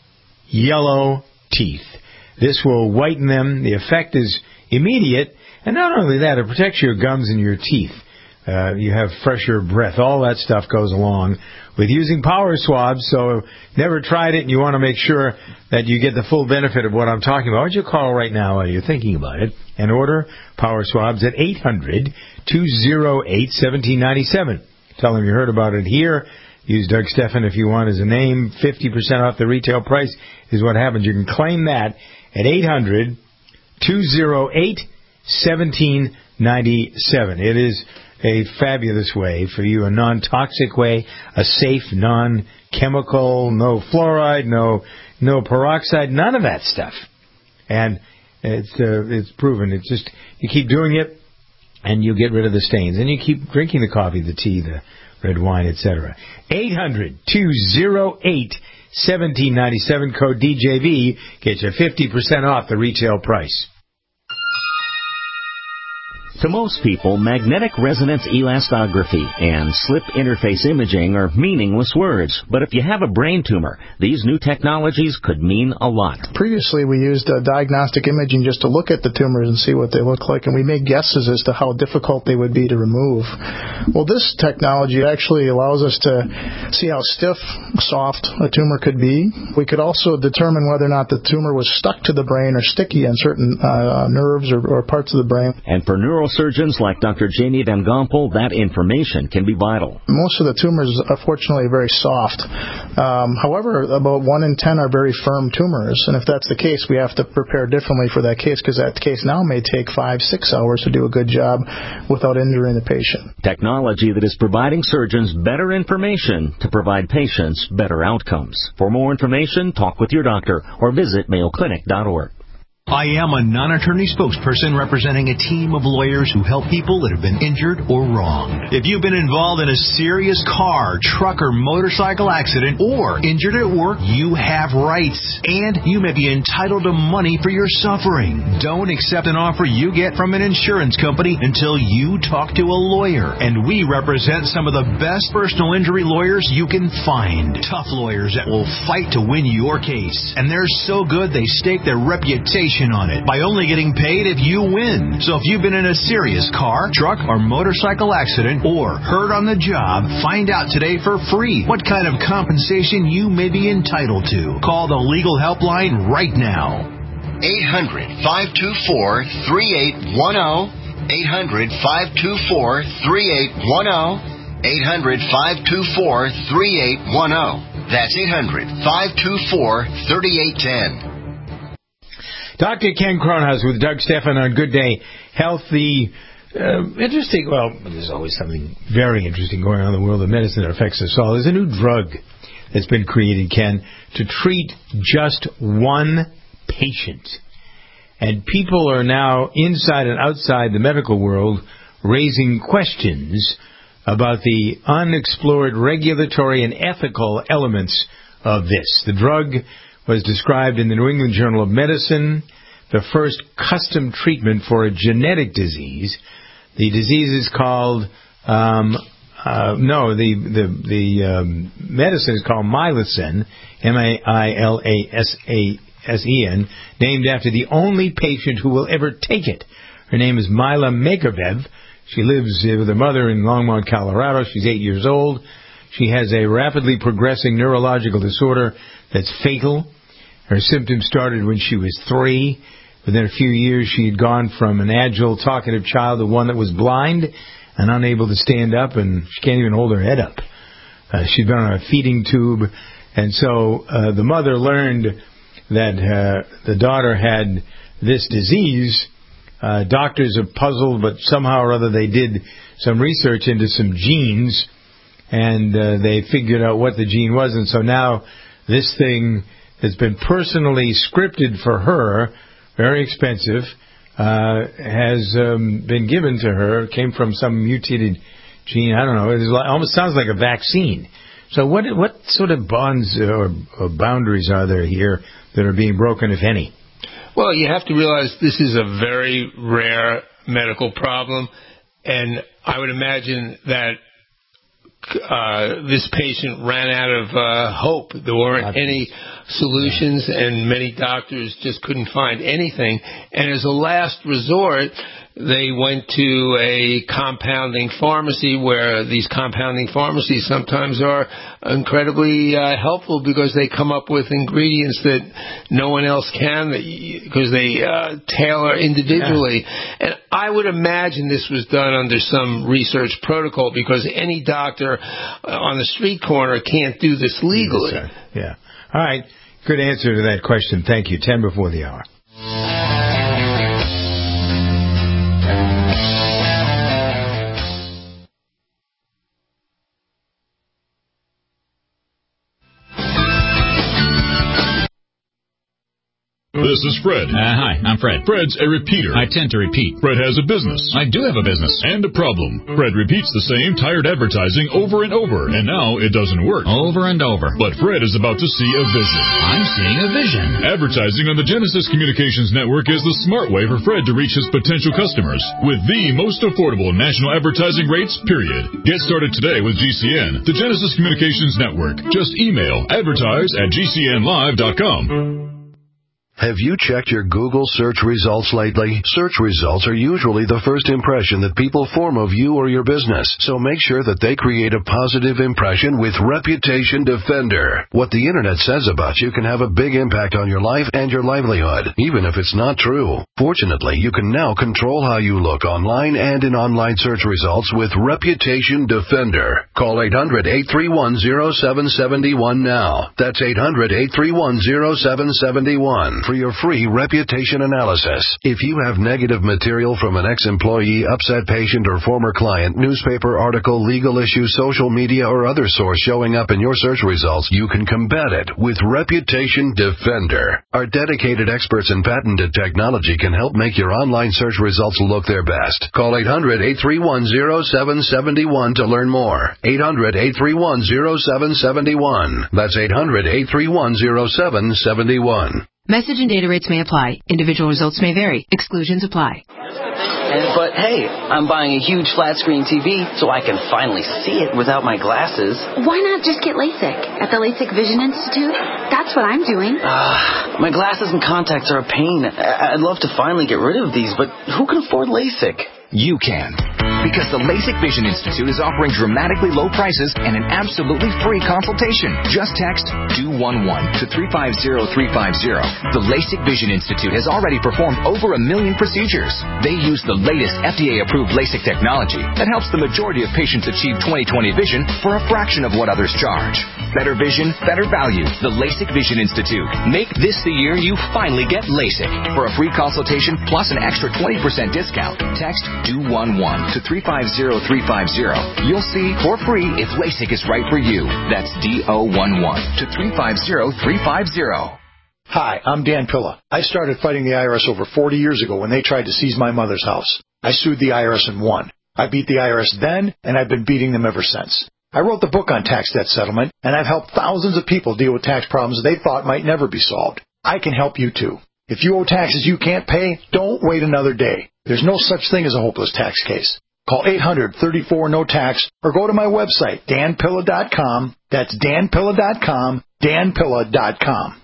B: yellow teeth, this will whiten them. The effect is immediate. And not only that, it protects your gums and your teeth. Uh, you have fresher breath. All that stuff goes along with using power swabs. So never tried it and you want to make sure that you get the full benefit of what I'm talking about. Why don't you call right now while you're thinking about it and order power swabs at eight hundred, two oh eight, one seven nine seven. Tell them you heard about it here. Use Doug Stephan if you want as a name. fifty percent off the retail price is what happens. You can claim that at eight hundred, two oh eight, seventeen ninety-seven. It is a fabulous way for you, a non-toxic way, a safe, non-chemical, no fluoride, no no peroxide, none of that stuff. And it's uh, it's proven. It's just you keep doing it, and you get rid of the stains, and you keep drinking the coffee, the tea, the red wine, et cetera. eight hundred, two oh eight, seventeen ninety-seven, code D J V, gets you fifty percent off the retail price.
D: To most people, magnetic resonance elastography and slip interface imaging are meaningless words. But if you have a brain tumor, these new technologies could mean a lot.
F: Previously, we used uh, diagnostic imaging just to look at the tumors and see what they look like, and we made guesses as to how difficult they would be to remove. Well, this technology actually allows us to see how stiff, soft a tumor could be. We could also determine whether or not the tumor was stuck to the brain or sticky on certain uh, nerves or, or parts of the brain.
D: And for neuro neurosurgeons like Doctor Jamie Van Gompel, that information can be vital.
F: Most of the tumors are fortunately very soft. Um, however, about one in ten are very firm tumors, and if that's the case, we have to prepare differently for that case, because that case now may take five, six hours to do a good job without injuring the patient.
D: Technology that is providing surgeons better information to provide patients better outcomes. For more information, talk with your doctor or visit mayo clinic dot org.
G: I am a non-attorney spokesperson representing a team of lawyers who help people that have been injured or wronged. If you've been involved in a serious car, truck, or motorcycle accident or injured at work, you have rights, and you may be entitled to money for your suffering. Don't accept an offer you get from an insurance company until you talk to a lawyer, and we represent some of the best personal injury lawyers you can find. Tough lawyers that will fight to win your case, and they're so good they stake their reputation on it by only getting paid if you win. So if you've been in a serious car, truck, or motorcycle accident or hurt on the job, find out today for free what kind of compensation you may be entitled to. Call the legal helpline right now.
H: eight hundred, five two four, three eight one zero. eight hundred, five two four, three eight one zero. eight hundred, five two four, three eight one zero. That's eight hundred, five two four, three eight one zero.
B: Doctor Ken Kronhaus with Doug Stephan on Good Day Health. The uh, interesting, well, there's always something very interesting going on in the world of medicine that affects us all. There's a new drug that's been created, Ken, to treat just one patient. And people are now inside and outside the medical world raising questions about the unexplored regulatory and ethical elements of this. The drug was described in the New England Journal of Medicine, the first custom treatment for a genetic disease. The disease is called, um, uh, no, the the the um, medicine is called Milasen, M A I L A S A S E N, named after the only patient who will ever take it. Her name is Mila Makerbev. She lives with her mother in Longmont, Colorado. She's eight years old. She has a rapidly progressing neurological disorder that's fatal. Her symptoms started when she was three. Within a few years, she had gone from an agile, talkative child to one that was blind and unable to stand up, and she can't even hold her head up. Uh, she'd been on a feeding tube, and so uh, the mother learned that uh, the daughter had this disease. Uh, doctors are puzzled, but somehow or other they did some research into some genes, and uh, they figured out what the gene was, and so now this thing has been personally scripted for her, very expensive, uh, has um, been given to her. It came from some mutated gene. I don't know. It almost sounds like a vaccine. So what what sort of bonds or, or boundaries are there here that are being broken, if any?
C: Well, you have to realize this is a very rare medical problem, and I would imagine that Uh, this patient ran out of uh, hope. There weren't any solutions, and many doctors just couldn't find anything. And as a last resort, they went to a compounding pharmacy, where these compounding pharmacies sometimes are incredibly uh, helpful because they come up with ingredients that no one else can, because they uh, tailor individually. Yeah. And I would imagine this was done under some research protocol, because any doctor on the street corner can't do this legally.
B: Yes, yeah. All right. Good answer to that question. Thank you. Ten before the hour.
J: This is Fred.
W: Uh, hi, I'm Fred.
J: Fred's a repeater.
W: I tend to repeat.
J: Fred has a business.
W: I do have a business.
J: And a problem. Fred repeats the same tired advertising over and over, and now it doesn't work.
W: Over and over.
J: But Fred is about to see a vision.
W: I'm seeing a vision.
J: Advertising on the Genesis Communications Network is the smart way for Fred to reach his potential customers with the most affordable national advertising rates, period. Get started today with G C N, the Genesis Communications Network. Just email advertise at G C N live dot com.
E: Have you checked your Google search results lately? Search results are usually the first impression that people form of you or your business, so make sure that they create a positive impression with Reputation Defender. What the internet says about you can have a big impact on your life and your livelihood, even if it's not true. Fortunately, you can now control how you look online and in online search results with Reputation Defender. Call eight hundred, eight three one, zero seven seven one now. That's eight hundred, eight three one, zero seven seven one. For your free reputation analysis. If you have negative material from an ex-employee, upset patient, or former client, newspaper article, legal issue, social media, or other source showing up in your search results, you can combat it with Reputation Defender. Our dedicated experts in patented technology can help make your online search results look their best. Call eight hundred, eight three one, zero seven seven one to learn more. eight hundred, eight three one, zero seven seven one. That's eight hundred, eight three one, zero seven seven one.
I: Message and data rates may apply. Individual results may vary. Exclusions apply.
K: And, but hey, I'm buying a huge flat-screen T V so I can finally see it without my glasses.
X: Why not just get LASIK at the LASIK Vision Institute? That's what I'm doing.
K: Uh, my glasses and contacts are a pain. I'd love to finally get rid of these, but who can afford LASIK?
Y: You can. Because the LASIK Vision Institute is offering dramatically low prices and an absolutely free consultation. Just text do one one to three five zero three five zero. The LASIK Vision Institute has already performed over a million procedures. They use the latest F D A-approved LASIK technology that helps the majority of patients achieve twenty twenty vision for a fraction of what others charge. Better vision, better value. The LASIK Vision Institute. Make this the year you finally get LASIK. For a free consultation plus an extra twenty percent discount, text do one one to three five zero three five zero. You'll see for free if LASIK is right for you. That's D O one one to three five zero three five zero.
Z: Hi, I'm Dan Pilla. I started fighting the I R S over forty years ago when they tried to seize my mother's house. I sued the I R S and won. I beat the I R S then, and I've been beating them ever since. I wrote the book on tax debt settlement, and I've helped thousands of people deal with tax problems they thought might never be solved. I can help you too. If you owe taxes you can't pay, don't wait another day. There's no such thing as a hopeless tax case. Call eight hundred, thirty-four, no tax or go to my website, dan pilla dot com. That's dan pilla dot com, dan pilla dot com.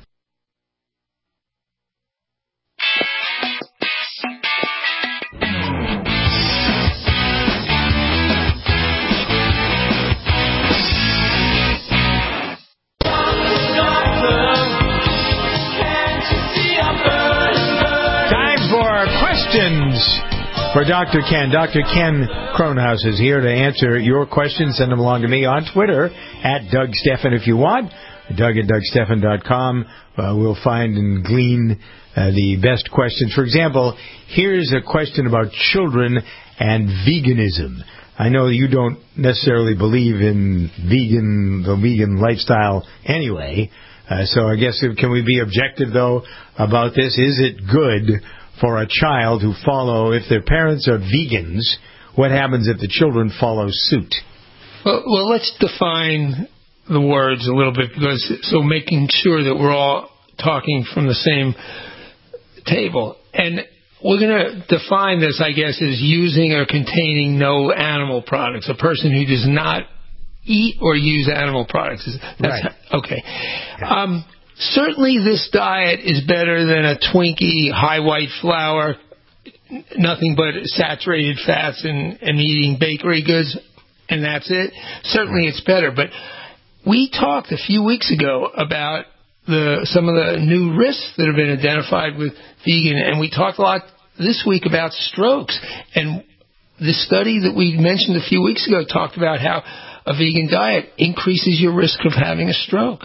B: Time for questions for Doctor Ken. Doctor Ken Kronhaus is here to answer your questions. Send them along to me on Twitter at Doug Steffen if you want. Doug at Doug Steffen dot com. Uh, we'll find and glean uh, the best questions. For example, here's a question about children and veganism. I know you don't necessarily believe in vegan, the vegan lifestyle anyway. Uh, so I guess, can we be objective, though, about this? Is it good for a child who follow, if their parents are vegans, what happens if the children follow suit?
C: Well, well, let's define the words a little bit, because so making sure that we're all talking from the same table. And we're going to define this, I guess, as using or containing no animal products. A person who does not eat or use animal products. That's
B: right.
C: Okay. Um, certainly this diet is better than a Twinkie, high white flour, nothing but saturated fats and, and eating bakery goods, and that's it. Certainly it's better. But we talked a few weeks ago about the some of the new risks that have been identified with vegan, and we talked a lot this week about strokes. And the study that we mentioned a few weeks ago talked about how a vegan diet increases your risk of having a stroke.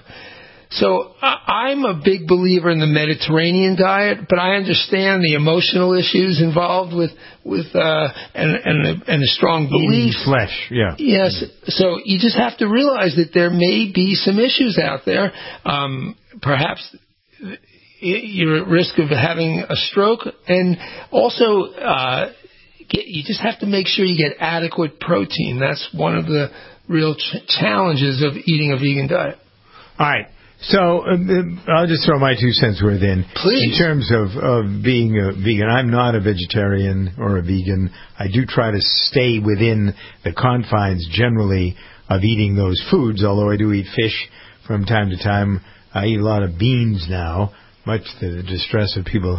C: So I'm a big believer in the Mediterranean diet, but I understand the emotional issues involved with with uh, and and a, and a strong belief.
B: Eating flesh, yeah.
C: Yes. So you just have to realize that there may be some issues out there. Um, perhaps you're at risk of having a stroke, and also uh, get, you just have to make sure you get adequate protein. That's one of the real ch- challenges of eating a vegan diet.
B: All right. So uh, I'll just throw my two cents worth in.
C: Please.
B: In terms of, of being a vegan, I'm not a vegetarian or a vegan. I do try to stay within the confines generally of eating those foods, although I do eat fish from time to time. I eat a lot of beans now. much to the distress of people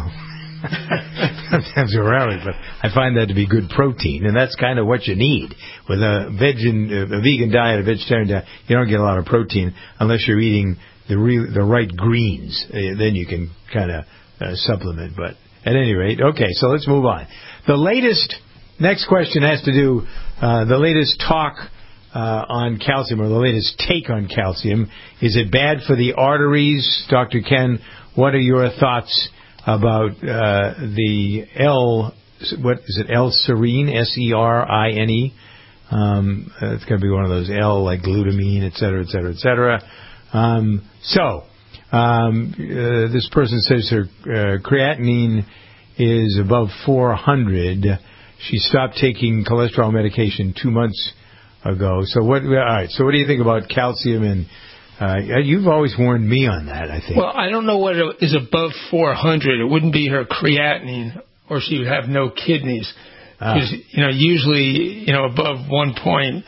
B: sometimes go around it, but I find that to be good protein, and that's kind of what you need. With a, vegan, a vegan diet, a vegetarian diet, you don't get a lot of protein unless you're eating the real, the right greens. Uh, then you can kind of uh, supplement, but at any rate, okay, so let's move on. The latest, next question has to do, uh, the latest talk uh, on calcium, or the latest take on calcium. Is it bad for the arteries? Doctor Ken, what are your thoughts about uh, the L, what is it, L-serine, S E R I N E? Um, uh, it's going to be one of those L, like glutamine, et cetera, et cetera, et cetera. Um, so, um, uh, this person says her uh, creatinine is above four hundred. She stopped taking cholesterol medication two months ago. So what, all right, so what do you think about calcium? And uh, you've always warned me on that, I think.
C: Well, I don't know what is above four hundred. It wouldn't be her creatinine, or she would have no kidneys. Because, ah. you know, usually, you know, above one point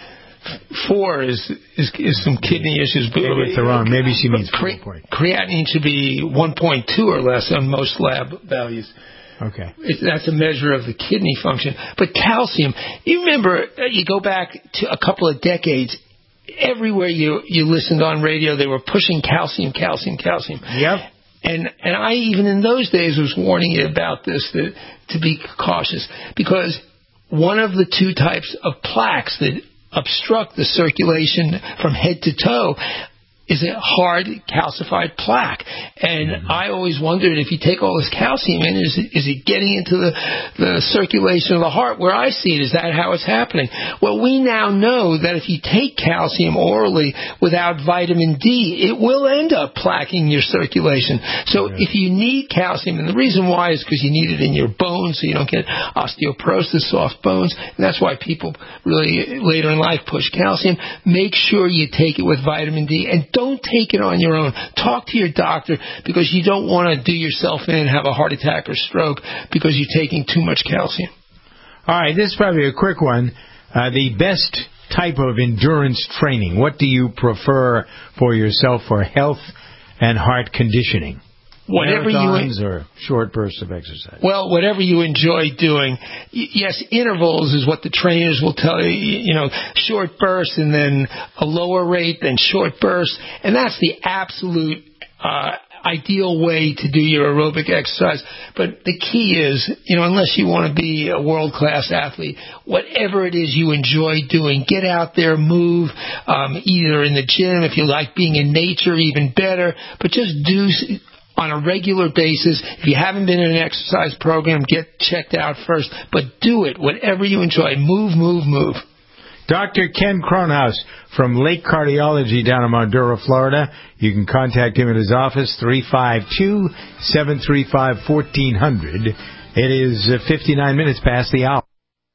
C: four is, is is some kidney issues.
B: Maybe it's the wrong. Maybe she means
C: cre- creatinine should be one point two or less on most lab values.
B: Okay.
C: It, that's a measure of the kidney function. But calcium, you remember, uh, you go back to a couple of decades, everywhere you you listened on radio, they were pushing calcium, calcium, calcium.
B: Yep.
C: And and I, even in those days, was warning you about this, that, to be cautious. Because one of the two types of plaques that obstruct the circulation from head to toe is a hard calcified plaque. And mm-hmm. I always wondered, if you take all this calcium in, is it, is it getting into the, the circulation of the heart? Where I see it, is that how it's happening? Well, we now know that if you take calcium orally without vitamin D, it will end up plaquing your circulation. So yeah. if you need calcium, and the reason why is because you need it in your bones so you don't get osteoporosis, soft bones, and that's why people really later in life push calcium. Make sure you take it with vitamin D, and don't take it on your own. Talk to your doctor, because you don't want to do yourself in and have a heart attack or stroke because you're taking too much calcium.
B: All right, this is probably a quick one. Uh, the best type of endurance training. What do you prefer for yourself for health and heart conditioning?
C: Whatever
B: Marathons
C: you
B: or short bursts of exercise.
C: Well, whatever you enjoy doing. Y- yes, intervals is what the trainers will tell you. You know, short bursts and then a lower rate than short bursts, and that's the absolute uh, ideal way to do your aerobic exercise. But the key is, you know, unless you want to be a world-class athlete, whatever it is you enjoy doing, get out there, move, um, either in the gym, if you like being in nature, even better, but just do on a regular basis. If you haven't been in an exercise program, get checked out first. But do it, whatever you enjoy. Move, move, move.
B: Doctor Ken Kronhaus from Lake Cardiology down in Maduro, Florida. You can contact him at his office, three five two, seven three five, one four zero zero. It is uh, fifty-nine minutes past the hour.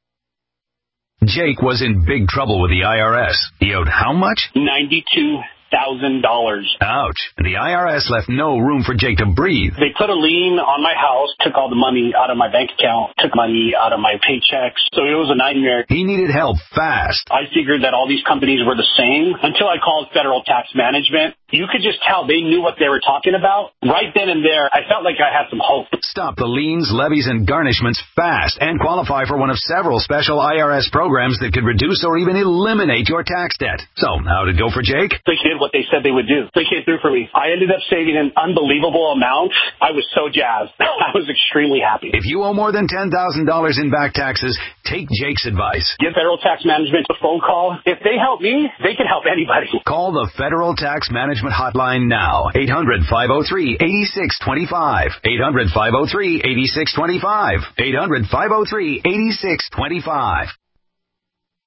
A: Jake was in big trouble with the I R S. He owed how much?
L: ninety-two thousand dollars.
A: Ouch. The I R S left no room for Jake to breathe.
L: They put a lien on my house, took all the money out of my bank account, took money out of my paychecks. So it was a nightmare.
A: He needed help fast.
L: I figured that all these companies were the same until I called Federal Tax Management. You could just tell they knew what they were talking about. Right then and there, I felt like I had some hope.
A: Stop the liens, levies, and garnishments fast and qualify for one of several special I R S programs that could reduce or even eliminate your tax debt. So, how'd it go for Jake?
L: They did what they said they would do. They came through for me. I ended up saving an unbelievable amount. I was so jazzed. I was extremely happy.
A: If you owe more than ten thousand dollars in back taxes, take Jake's advice.
L: Give Federal Tax Management a phone call. If they help me, they can help anybody.
A: Call the Federal Tax Management hotline now. eight hundred, five oh three, eight six two five. eight hundred, five oh three, eight six two five. eight hundred, five oh three, eight six two five.